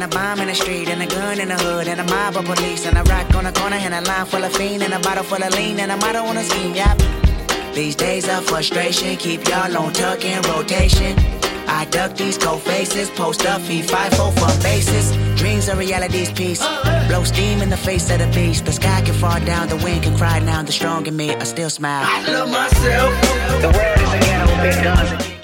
a bomb in the street, and a gun in the hood, and a mob of police, and a rock on the corner, and a line full of fiend, and a bottle full of lean, and a motto on a scheme, yep. These days of frustration keep y'all on tuck in rotation. I duck these cold faces, post up, feed 5-4 for bases. Dreams are reality's piece. Blow steam in the face of the beast. The sky can fall down, the wind can cry now. The strong in me, I still smile. I love myself. The world is a ghetto with big guns.